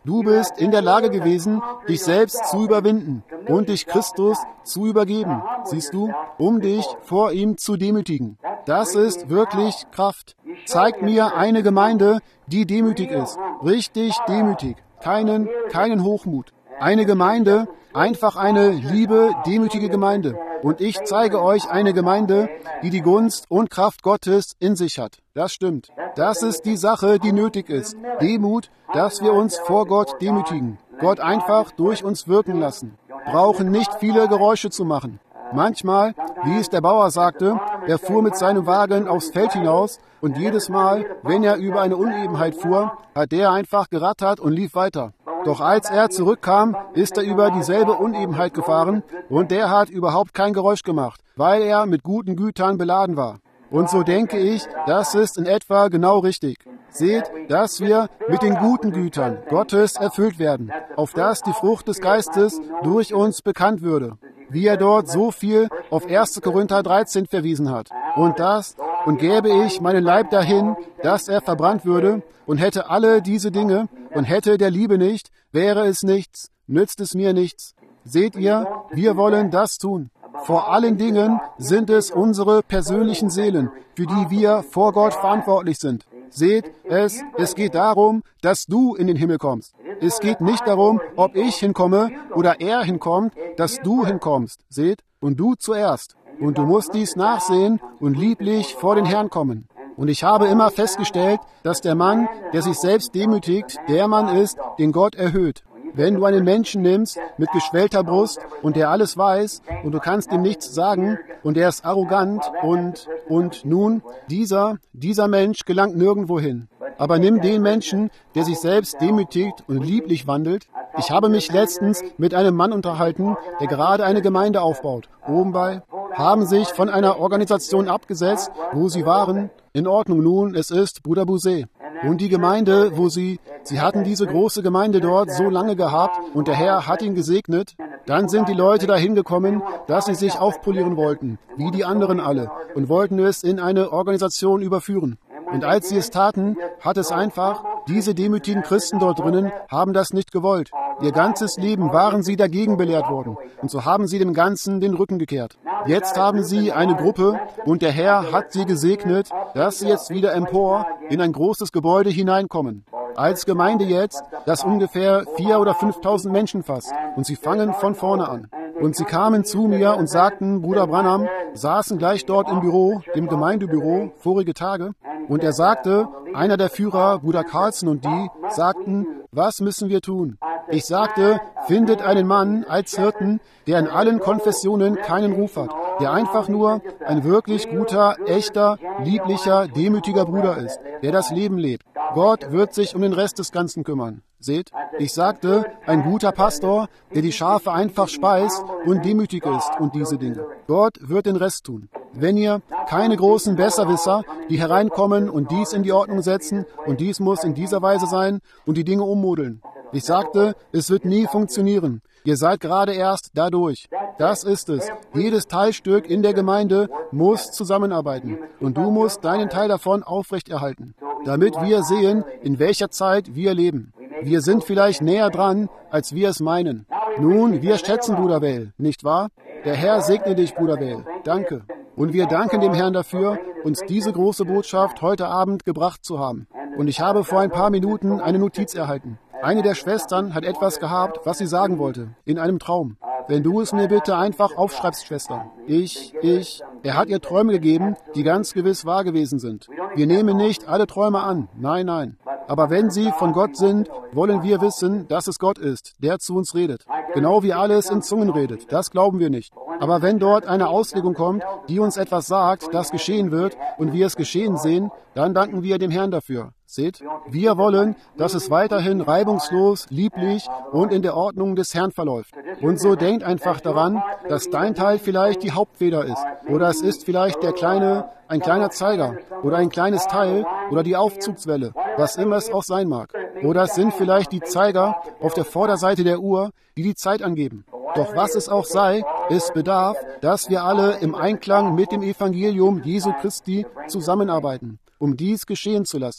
Du bist in der Lage gewesen, dich selbst zu überwinden und dich Christus zu übergeben, siehst du, um dich vor ihm zu demütigen. Das ist wirklich Kraft. Zeigt mir eine Gemeinde, die demütig ist, richtig demütig, keinen, keinen Hochmut. Eine Gemeinde, einfach eine liebe, demütige Gemeinde. Und ich zeige euch eine Gemeinde, die die Gunst und Kraft Gottes in sich hat. Das stimmt. Das ist die Sache, die nötig ist. Demut, dass wir uns vor Gott demütigen. Gott einfach durch uns wirken lassen. Brauchen nicht viele Geräusche zu machen. Manchmal, wie es der Bauer sagte, er fuhr mit seinem Wagen aufs Feld hinaus und jedes Mal, wenn er über eine Unebenheit fuhr, hat er einfach gerattert und lief weiter. Doch als er zurückkam, ist er über dieselbe Unebenheit gefahren und der hat überhaupt kein Geräusch gemacht, weil er mit guten Gütern beladen war. Und so denke ich, das ist in etwa genau richtig. Seht, dass wir mit den guten Gütern Gottes erfüllt werden, auf dass die Frucht des Geistes durch uns bekannt würde, wie er dort so viel auf erster Korinther dreizehn verwiesen hat. Und das, und gäbe ich meinen Leib dahin, dass er verbrannt würde, und hätte alle diese Dinge, und hätte der Liebe nicht, wäre es nichts, nützt es mir nichts. Seht ihr, wir wollen das tun. Vor allen Dingen sind es unsere persönlichen Seelen, für die wir vor Gott verantwortlich sind. Seht, es, es geht darum, dass du in den Himmel kommst. Es geht nicht darum, ob ich hinkomme oder er hinkommt, dass du hinkommst. Seht, und du zuerst. Und du musst dies nachsehen und lieblich vor den Herrn kommen. Und ich habe immer festgestellt, dass der Mann, der sich selbst demütigt, der Mann ist, den Gott erhöht. Wenn du einen Menschen nimmst mit geschwellter Brust und der alles weiß und du kannst ihm nichts sagen und er ist arrogant und, und nun, dieser, dieser Mensch gelangt nirgendwo hin. Aber nimm den Menschen, der sich selbst demütigt und lieblich wandelt. Ich habe mich letztens mit einem Mann unterhalten, der gerade eine Gemeinde aufbaut. Oben bei, haben sich von einer Organisation abgesetzt, wo sie waren. In Ordnung nun, es ist Bruder Bouzet. Und die Gemeinde, wo sie, sie hatten diese große Gemeinde dort so lange gehabt und der Herr hat ihn gesegnet. Dann sind die Leute dahin gekommen, dass sie sich aufpolieren wollten, wie die anderen alle, und wollten es in eine Organisation überführen. Und als sie es taten, hat es einfach, diese demütigen Christen dort drinnen haben das nicht gewollt. Ihr ganzes Leben waren sie dagegen belehrt worden. Und so haben sie dem Ganzen den Rücken gekehrt. Jetzt haben sie eine Gruppe und der Herr hat sie gesegnet, dass sie jetzt wieder empor in ein großes Gebäude hineinkommen. Als Gemeinde jetzt, das ungefähr vier oder fünftausend Menschen fasst. Und sie fangen von vorne an. Und sie kamen zu mir und sagten, Bruder Branham, saßen gleich dort im Büro, dem Gemeindebüro, vorige Tage. Und er sagte, einer der Führer, Bruder Carlson und die, sagten, was müssen wir tun? Ich sagte, findet einen Mann als Hirten, der in allen Konfessionen keinen Ruf hat, der einfach nur ein wirklich guter, echter, lieblicher, demütiger Bruder ist, der das Leben lebt. Gott wird sich um den Rest des Ganzen kümmern. Seht, ich sagte, ein guter Pastor, der die Schafe einfach speist und demütig ist und diese Dinge. Gott wird den Rest tun. Wenn ihr keine großen Besserwisser, die hereinkommen und dies in die Ordnung setzen und dies muss in dieser Weise sein und die Dinge ummodeln. Ich sagte, es wird nie funktionieren. Ihr seid gerade erst dadurch. Das ist es. Jedes Teilstück in der Gemeinde muss zusammenarbeiten. Und du musst deinen Teil davon aufrechterhalten, damit wir sehen, in welcher Zeit wir leben. Wir sind vielleicht näher dran, als wir es meinen. Nun, wir schätzen Bruder Vail, nicht wahr? Der Herr segne dich, Bruder Vail. Danke. Und wir danken dem Herrn dafür, uns diese große Botschaft heute Abend gebracht zu haben. Und ich habe vor ein paar Minuten eine Notiz erhalten. Eine der Schwestern hat etwas gehabt, was sie sagen wollte, in einem Traum. Wenn du es mir bitte einfach aufschreibst, Schwester. Ich, ich, er hat ihr Träume gegeben, die ganz gewiss wahr gewesen sind. Wir nehmen nicht alle Träume an, nein, nein. Aber wenn sie von Gott sind, wollen wir wissen, dass es Gott ist, der zu uns redet. Genau wie alles in Zungen redet, das glauben wir nicht. Aber wenn dort eine Auslegung kommt, die uns etwas sagt, das geschehen wird, und wir es geschehen sehen, dann danken wir dem Herrn dafür. Seht, wir wollen, dass es weiterhin reibungslos, lieblich und in der Ordnung des Herrn verläuft. Und so denkt einfach daran, dass dein Teil vielleicht die Hauptfeder ist. Oder es ist vielleicht der kleine, ein kleiner Zeiger oder ein kleines Teil oder die Aufzugswelle, was immer es auch sein mag. Oder es sind vielleicht die Zeiger auf der Vorderseite der Uhr, die die Zeit angeben. Doch was es auch sei, es bedarf, dass wir alle im Einklang mit dem Evangelium Jesu Christi zusammenarbeiten, um dies geschehen zu lassen.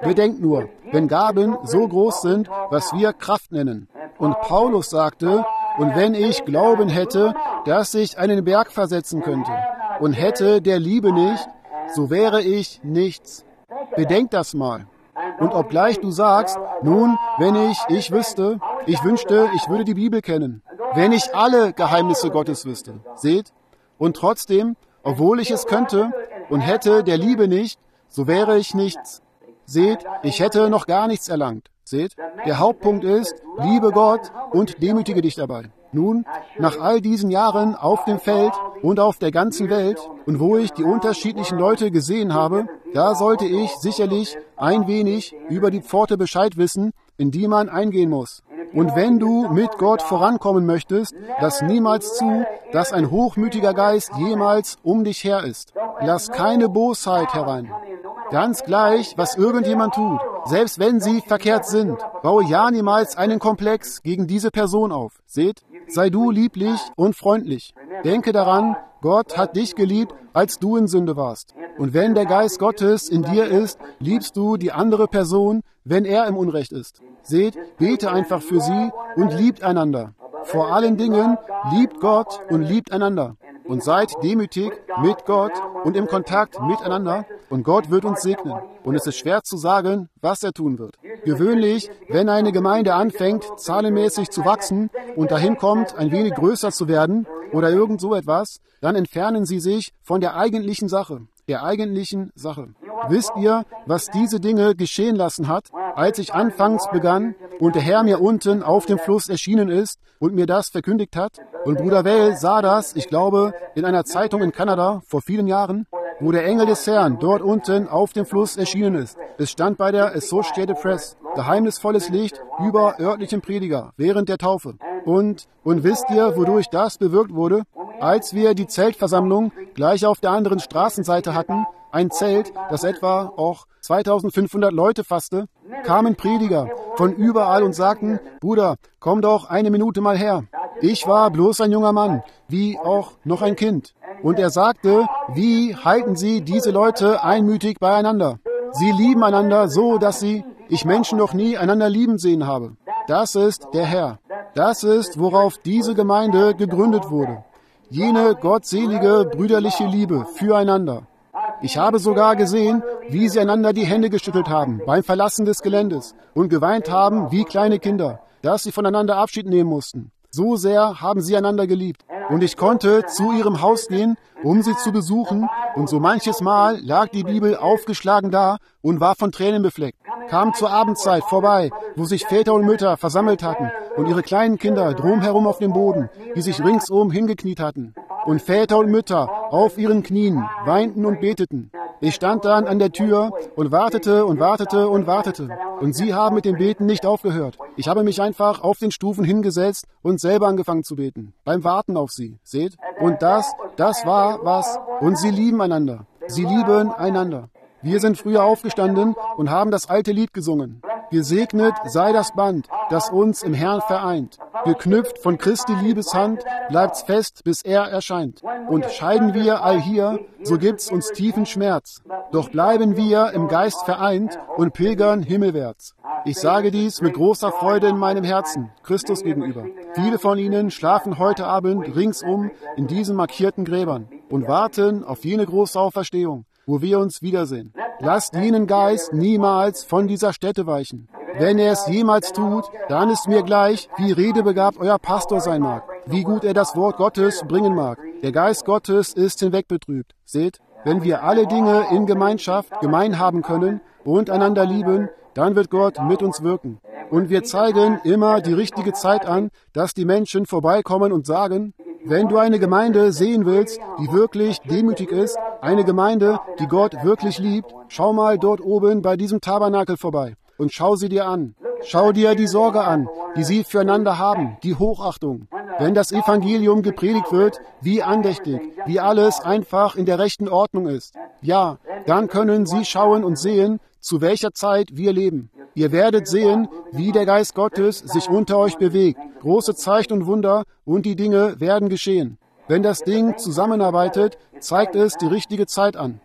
Bedenkt nur, wenn Gaben so groß sind, was wir Kraft nennen. Und Paulus sagte, und wenn ich Glauben hätte, dass ich einen Berg versetzen könnte, und hätte der Liebe nicht, so wäre ich nichts. Bedenkt das mal. Und obgleich du sagst, nun, wenn ich, ich wüsste, ich wünschte, ich würde die Bibel kennen, wenn ich alle Geheimnisse Gottes wüsste, seht, und trotzdem, obwohl ich es könnte und hätte der Liebe nicht, so wäre ich nichts. Seht, ich hätte noch gar nichts erlangt. Seht, der Hauptpunkt ist, liebe Gott und demütige dich dabei. Nun, nach all diesen Jahren auf dem Feld und auf der ganzen Welt und wo ich die unterschiedlichen Leute gesehen habe, da sollte ich sicherlich ein wenig über die Pforte Bescheid wissen, in die man eingehen muss. Und wenn du mit Gott vorankommen möchtest, lass niemals zu, dass ein hochmütiger Geist jemals um dich her ist. Lass keine Bosheit herein. Ganz gleich, was irgendjemand tut, selbst wenn sie verkehrt sind, baue ja niemals einen Komplex gegen diese Person auf. Seht, sei du lieblich und freundlich. Denke daran, Gott hat dich geliebt, als du in Sünde warst. Und wenn der Geist Gottes in dir ist, liebst du die andere Person, wenn er im Unrecht ist. Seht, bete einfach für sie und liebt einander. Vor allen Dingen liebt Gott und liebt einander. Und seid demütig mit Gott und im Kontakt miteinander. Und Gott wird uns segnen. Und es ist schwer zu sagen, was er tun wird. Gewöhnlich, wenn eine Gemeinde anfängt, zahlenmäßig zu wachsen und dahin kommt, ein wenig größer zu werden oder irgend so etwas, dann entfernen sie sich von der eigentlichen Sache. Der eigentlichen Sache. Wisst ihr, was diese Dinge geschehen lassen hat, als ich anfangs begann und der Herr mir unten auf dem Fluss erschienen ist und mir das verkündigt hat? Und Bruder Well sah das, ich glaube, in einer Zeitung in Kanada vor vielen Jahren, wo der Engel des Herrn dort unten auf dem Fluss erschienen ist. Es stand bei der Associated Press, geheimnisvolles Licht über örtlichem Prediger während der Taufe. Und, und wisst ihr, wodurch das bewirkt wurde? Als wir die Zeltversammlung gleich auf der anderen Straßenseite hatten, ein Zelt, das etwa auch zweitausendfünfhundert Leute fasste, kamen Prediger von überall und sagten, Bruder, komm doch eine Minute mal her. Ich war bloß ein junger Mann, wie auch noch ein Kind. Und er sagte, wie halten Sie diese Leute einmütig beieinander? Sie lieben einander so, dass sie, ich Menschen noch nie einander lieben sehen habe. Das ist der Herr. Das ist, worauf diese Gemeinde gegründet wurde. Jene gottselige, brüderliche Liebe füreinander. Ich habe sogar gesehen, wie sie einander die Hände geschüttelt haben beim Verlassen des Geländes und geweint haben wie kleine Kinder, dass sie voneinander Abschied nehmen mussten. So sehr haben sie einander geliebt. Und ich konnte zu ihrem Haus gehen, um sie zu besuchen, und so manches Mal lag die Bibel aufgeschlagen da und war von Tränen befleckt. Kam zur Abendzeit vorbei, wo sich Väter und Mütter versammelt hatten und ihre kleinen Kinder drumherum auf dem Boden, die sich ringsum hingekniet hatten. Und Väter und Mütter auf ihren Knien weinten und beteten. Ich stand dann an der Tür und wartete und wartete und wartete. Und sie haben mit dem Beten nicht aufgehört. Ich habe mich einfach auf den Stufen hingesetzt und selber angefangen zu beten. Beim Warten auf sie. Seht? Und das, das war was. Und sie lieben einander. Sie lieben einander. Wir sind früher aufgestanden und haben das alte Lied gesungen. Gesegnet sei das Band, das uns im Herrn vereint. Geknüpft von Christi Liebeshand, bleibt's fest, bis er erscheint. Und scheiden wir allhier, so gibt's uns tiefen Schmerz. Doch bleiben wir im Geist vereint und pilgern himmelwärts. Ich sage dies mit großer Freude in meinem Herzen, Christus gegenüber. Viele von Ihnen schlafen heute Abend ringsum in diesen markierten Gräbern und warten auf jene große Auferstehung, wo wir uns wiedersehen. Lasst jenen Geist niemals von dieser Stätte weichen. Wenn er es jemals tut, dann ist mir gleich, wie redebegabt euer Pastor sein mag, wie gut er das Wort Gottes bringen mag. Der Geist Gottes ist hinwegbetrübt. Seht, wenn wir alle Dinge in Gemeinschaft gemein haben können und einander lieben, dann wird Gott mit uns wirken. Und wir zeigen immer die richtige Zeit an, dass die Menschen vorbeikommen und sagen, wenn du eine Gemeinde sehen willst, die wirklich demütig ist, eine Gemeinde, die Gott wirklich liebt, schau mal dort oben bei diesem Tabernakel vorbei und schau sie dir an. Schau dir die Sorge an, die sie füreinander haben, die Hochachtung. Wenn das Evangelium gepredigt wird, wie andächtig, wie alles einfach in der rechten Ordnung ist. Ja, dann können sie schauen und sehen, zu welcher Zeit wir leben. Ihr werdet sehen, wie der Geist Gottes sich unter euch bewegt. Große Zeichen und Wunder und die Dinge werden geschehen. Wenn das Ding zusammenarbeitet, zeigt es die richtige Zeit an.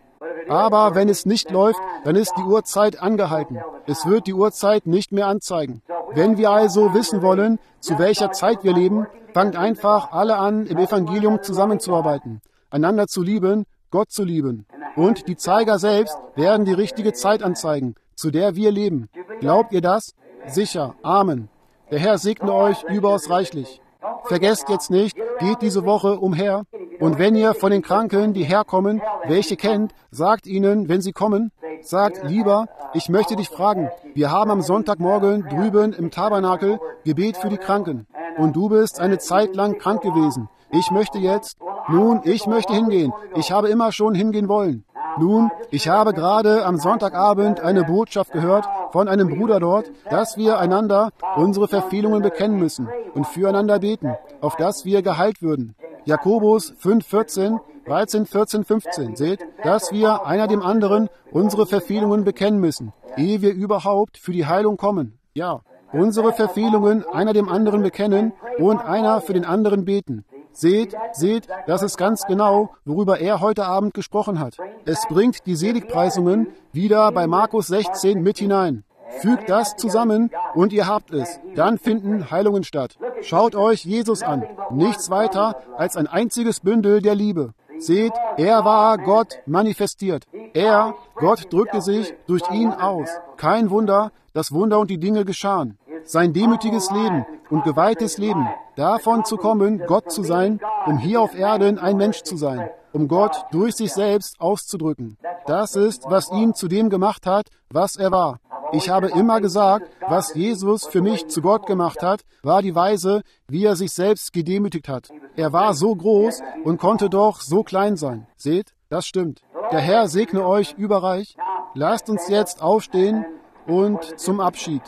Aber wenn es nicht läuft, dann ist die Uhrzeit angehalten. Es wird die Uhrzeit nicht mehr anzeigen. Wenn wir also wissen wollen, zu welcher Zeit wir leben, fangt einfach alle an, im Evangelium zusammenzuarbeiten, einander zu lieben, Gott zu lieben. Und die Zeiger selbst werden die richtige Zeit anzeigen, zu der wir leben. Glaubt ihr das? Sicher. Amen. Der Herr segne euch überaus reichlich. Vergesst jetzt nicht, geht diese Woche umher. Und wenn ihr von den Kranken, die herkommen, welche kennt, sagt ihnen, wenn sie kommen, sagt, lieber, ich möchte dich fragen, wir haben am Sonntagmorgen drüben im Tabernakel Gebet für die Kranken. Und du bist eine Zeit lang krank gewesen. Ich möchte jetzt, nun, ich möchte hingehen. Ich habe immer schon hingehen wollen. Nun, ich habe gerade am Sonntagabend eine Botschaft gehört von einem Bruder dort, dass wir einander unsere Verfehlungen bekennen müssen und füreinander beten, auf dass wir geheilt würden. Jakobus fünf, vierzehn, dreizehn, vierzehn, fünfzehn. Seht, dass wir einer dem anderen unsere Verfehlungen bekennen müssen, ehe wir überhaupt für die Heilung kommen. Ja, unsere Verfehlungen einer dem anderen bekennen und einer für den anderen beten. Seht, seht, das ist ganz genau, worüber er heute Abend gesprochen hat. Es bringt die Seligpreisungen wieder bei Markus sechzehn mit hinein. Fügt das zusammen und ihr habt es. Dann finden Heilungen statt. Schaut euch Jesus an. Nichts weiter als ein einziges Bündel der Liebe. Seht, er war Gott manifestiert. Er, Gott drückte sich durch ihn aus. Kein Wunder, das Wunder und die Dinge geschahen. Sein demütiges Leben und geweihtes Leben, davon zu kommen, Gott zu sein, um hier auf Erden ein Mensch zu sein, um Gott durch sich selbst auszudrücken. Das ist, was ihn zu dem gemacht hat, was er war. Ich habe immer gesagt, was Jesus für mich zu Gott gemacht hat, war die Weise, wie er sich selbst gedemütigt hat. Er war so groß und konnte doch so klein sein. Seht, das stimmt. Der Herr segne euch überreich. Lasst uns jetzt aufstehen und zum Abschied.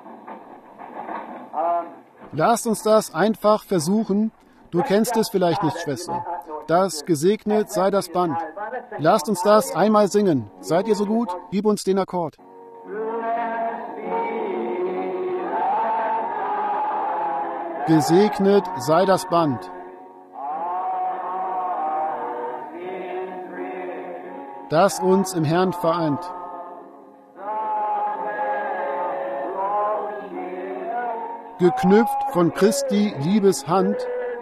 Lasst uns das einfach versuchen. Du kennst es vielleicht nicht, Schwester. Das gesegnet sei das Band. Lasst uns das einmal singen. Seid ihr so gut? Gib uns den Akkord. Gesegnet sei das Band. Das uns im Herrn vereint. Geknüpft von Christi Liebeshand,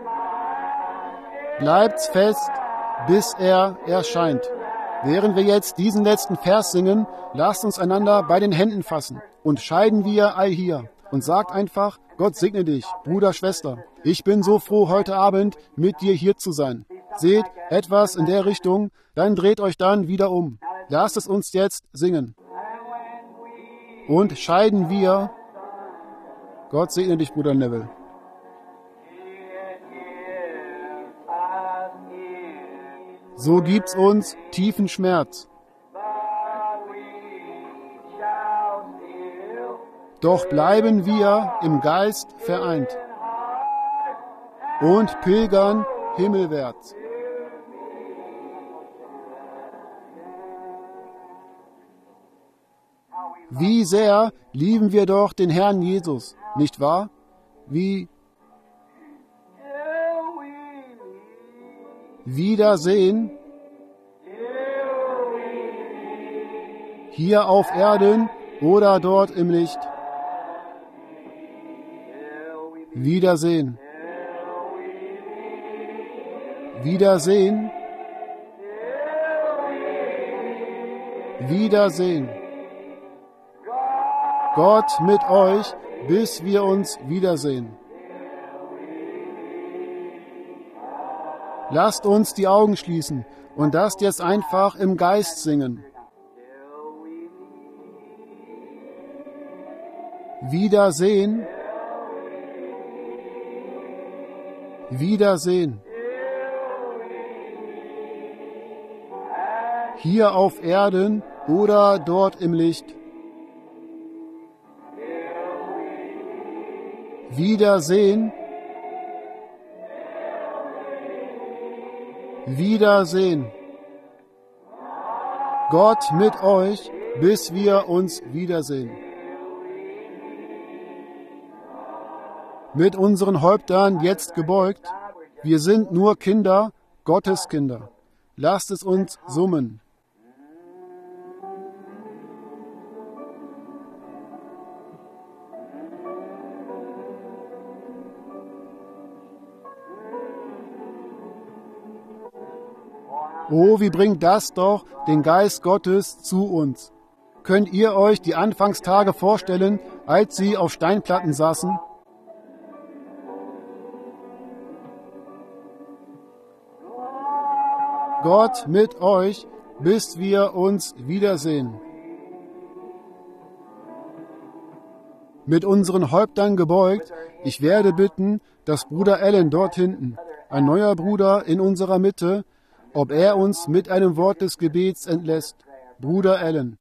bleibt's fest, bis er erscheint. Während wir jetzt diesen letzten Vers singen, lasst uns einander bei den Händen fassen und scheiden wir allhier und sagt einfach, Gott segne dich, Bruder, Schwester. Ich bin so froh, heute Abend mit dir hier zu sein. Seht etwas in der Richtung, dann dreht euch dann wieder um. Lasst es uns jetzt singen. Und scheiden wir. Gott segne dich, Bruder Neville. So gibt's uns tiefen Schmerz. Doch bleiben wir im Geist vereint und pilgern himmelwärts. Wie sehr lieben wir doch den Herrn Jesus, nicht wahr? Wie Wiedersehen hier auf Erden oder dort im Licht. Wiedersehen. Wiedersehen. Wiedersehen. Gott mit euch, bis wir uns wiedersehen. Lasst uns die Augen schließen und das jetzt einfach im Geist singen. Wiedersehen. Wiedersehen. Hier auf Erden oder dort im Licht. Wiedersehen. Wiedersehen. Gott mit euch, bis wir uns wiedersehen. Mit unseren Häuptern jetzt gebeugt. Wir sind nur Kinder, Gottes Kinder. Lasst es uns summen. Oh, wie bringt das doch den Geist Gottes zu uns. Könnt ihr euch die Anfangstage vorstellen, als sie auf Steinplatten saßen? Gott mit euch, bis wir uns wiedersehen. Mit unseren Häuptern gebeugt, ich werde bitten, dass Bruder Allen dort hinten, ein neuer Bruder in unserer Mitte, ob er uns mit einem Wort des Gebets entlässt. Bruder Allen.